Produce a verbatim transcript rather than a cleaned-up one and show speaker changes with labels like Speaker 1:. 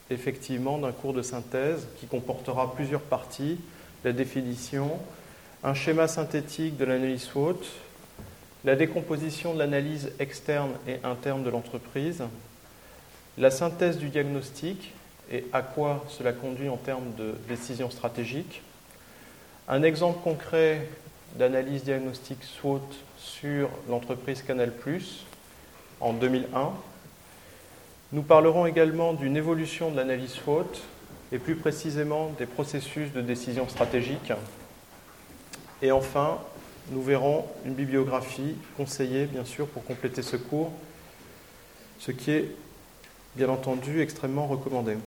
Speaker 1: effectivement d'un cours de synthèse qui comportera plusieurs parties, la définition, un schéma synthétique de l'analyse SWOT, la décomposition de l'analyse externe et interne de l'entreprise, la synthèse du diagnostic et à quoi cela conduit en termes de décision stratégique, un exemple concret d'analyse diagnostique SWOT sur l'entreprise Canal plus, en deux mille un. Nous parlerons également d'une évolution de l'analyse SWOT et plus précisément des processus de décision stratégique. Et enfin, nous verrons une bibliographie conseillée, bien sûr, pour compléter ce cours, ce qui est, bien entendu, extrêmement recommandé.